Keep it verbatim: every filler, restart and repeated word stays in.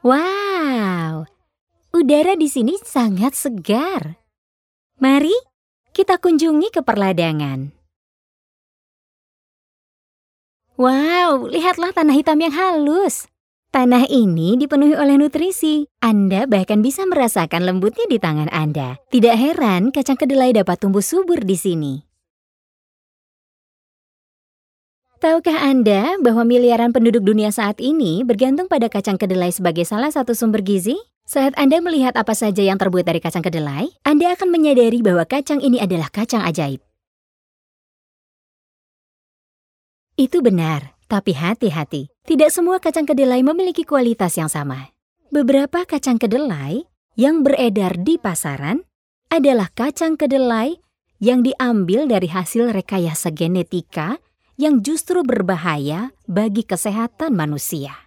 Wow, udara di sini sangat segar. Mari kita kunjungi ke perladangan. Wow, lihatlah tanah hitam yang halus. Tanah ini dipenuhi oleh nutrisi. Anda bahkan bisa merasakan lembutnya di tangan Anda. Tidak heran kacang kedelai dapat tumbuh subur di sini. Tahukah Anda bahwa miliaran penduduk dunia saat ini bergantung pada kacang kedelai sebagai salah satu sumber gizi? Saat Anda melihat apa saja yang terbuat dari kacang kedelai, Anda akan menyadari bahwa kacang ini adalah kacang ajaib. Itu benar, tapi hati-hati. Tidak semua kacang kedelai memiliki kualitas yang sama. Beberapa kacang kedelai yang beredar di pasaran adalah kacang kedelai yang diambil dari hasil rekayasa genetika yang justru berbahaya bagi kesehatan manusia.